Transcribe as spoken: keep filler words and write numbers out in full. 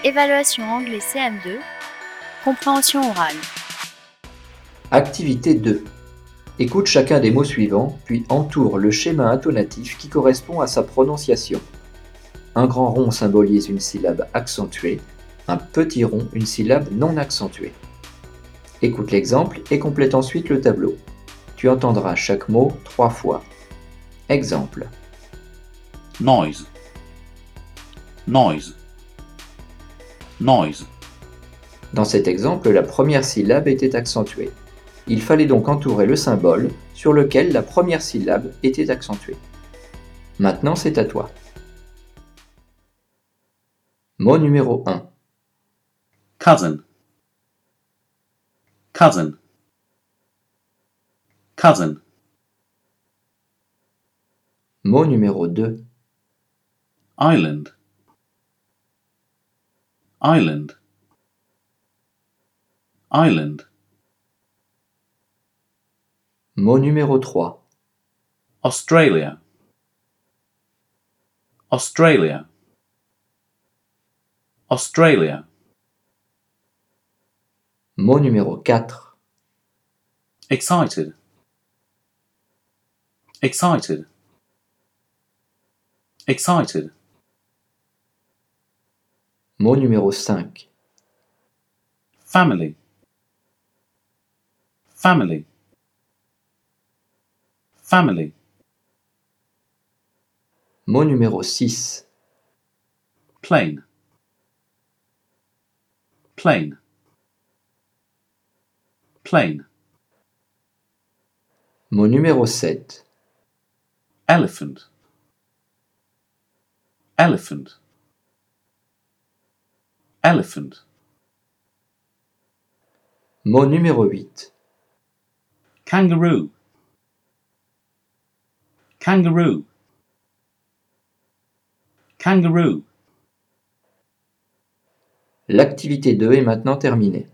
Évaluation anglais C M deux. Compréhension orale. Activité deux. Écoute chacun des mots suivants, puis entoure le schéma intonatif qui correspond à sa prononciation. Un grand rond symbolise une syllabe accentuée, un petit rond une syllabe non accentuée. Écoute l'exemple et complète ensuite le tableau. Tu entendras chaque mot trois fois. Exemple. Noise. Noise. Noise. Dans cet exemple, la première syllabe était accentuée. Il fallait donc entourer le symbole sur lequel la première syllabe était accentuée. Maintenant, c'est à toi. Mot numéro un. Cousin. Cousin. Cousin. Mot numéro deux. Island. Island. Island. Mot numéro trois. Australia. Australia. Australia. Mot numéro quatre. Excited. Excited. Excited. Mot numéro cinq. Family. Family. Family. Mot numéro six. Plane. Plane. Plane. Mot numéro sept. Elephant. Elephant. Elephant. Mot numéro huit. Kangaroo. Kangaroo. Kangaroo. L'activité deux est maintenant terminée.